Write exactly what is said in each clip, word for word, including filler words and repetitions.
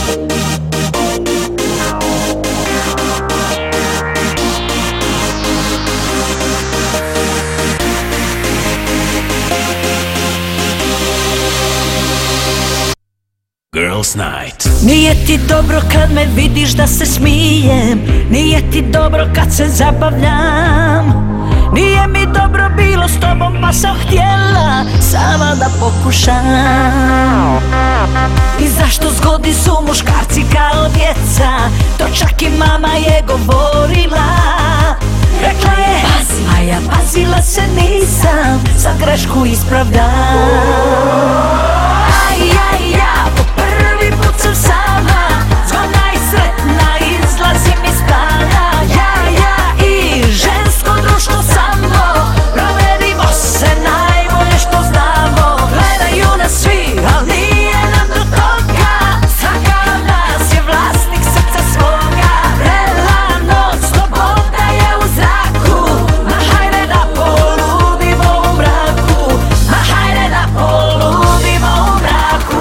Girls Night. Nije ti dobro kad me vidiš da se smijem, nije ti dobro kad se zabavljam. Nije mi dobro bilo s tobom pa sam htjela sama da pokušam. I zašto zgodni su muškarci kao djeca, to čak i mama je govorila. Rekla je pazi, a ja pazila se nisam, sad grešku ispravljam. Aj, aj, ja po prvi put sam sama, zgodna i sretna, izlazim iz stana. Ja, ja i žensko društvo samo, provedimo se najbolje što znamo. Gledaju nas svi, al nije nam do toga, svaka od nas je vlasnik srca svoga. Vrela noć, sloboda je u zraku, ma hajde da poludimo u mraku, ma hajde da poludimo u mraku.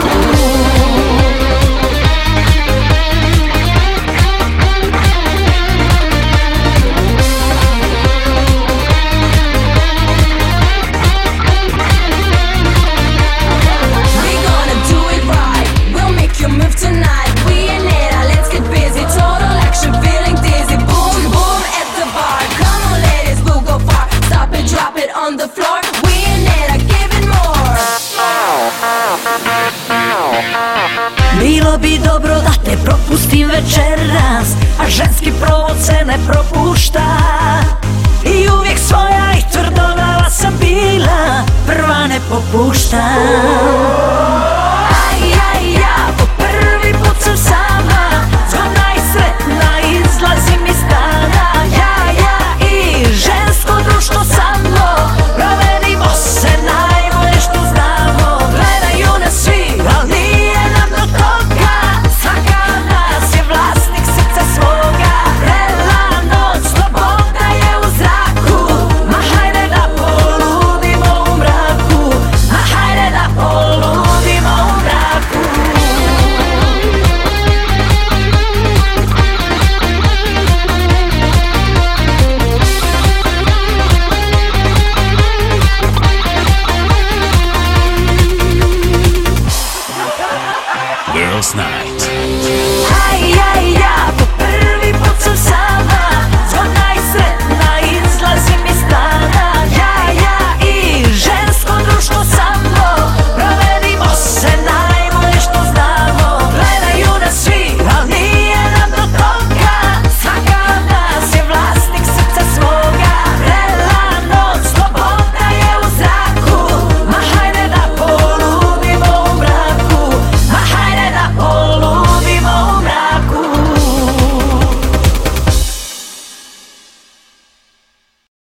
Bilo bi dobro da te propustim večeras, a ženski provod se ne propušta. I uvijek svoja i tvrdogava sam bila, prva ne popuštam.